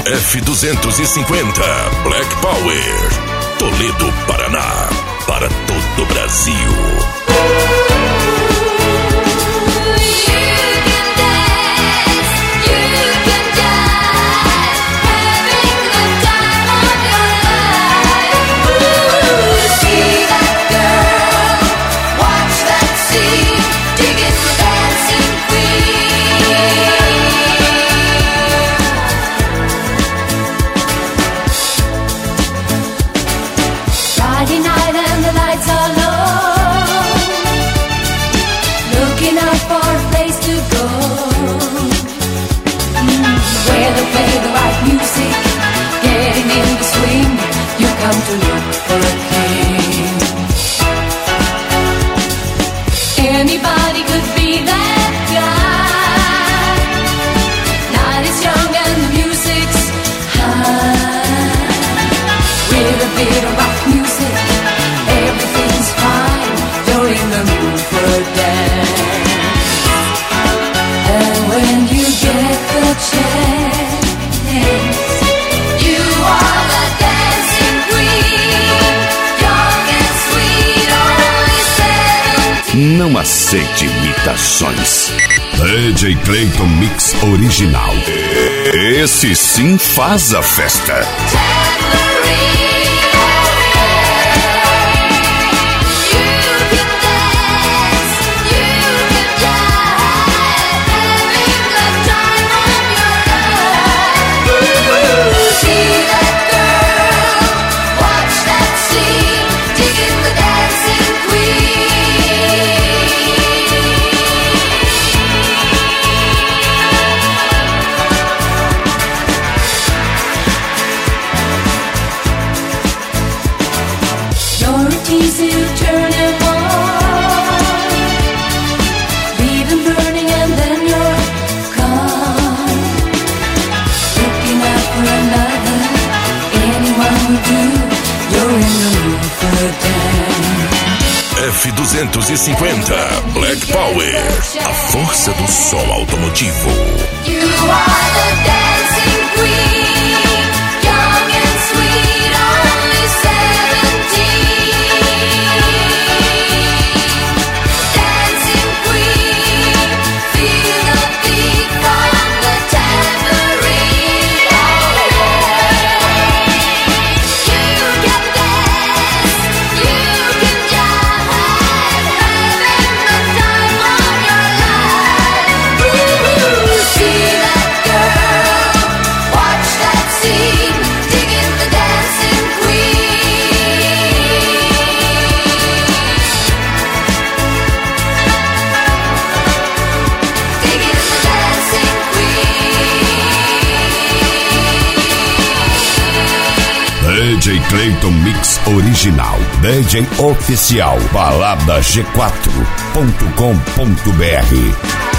F250 Black Power, Toledo, Paraná, para todo o Brasil. Friday night and the lights are low, looking out for a place to go, where they play the right music, getting in the swing. You come to look for a king. Anybody could be that guy. Night is young and the music's high. With a bit of rock music, everything's fine. You're in the mood for a dance. And when you get the chance, you are the dancing queen. Young and sweet, only 17. Não aceite imitações. DJ Clayton Mix original. Esse sim faz a festa. Easy to turn him on, leave him burning and then you're gone. Looking out for another, anyone will do. You're in the mood for a dance. F250 Black Power, a força do som automotivo. You are the dancing queen, young and sweet, only 17. DJ Clayton Mix original. DJ oficial. Balada G4.com.br.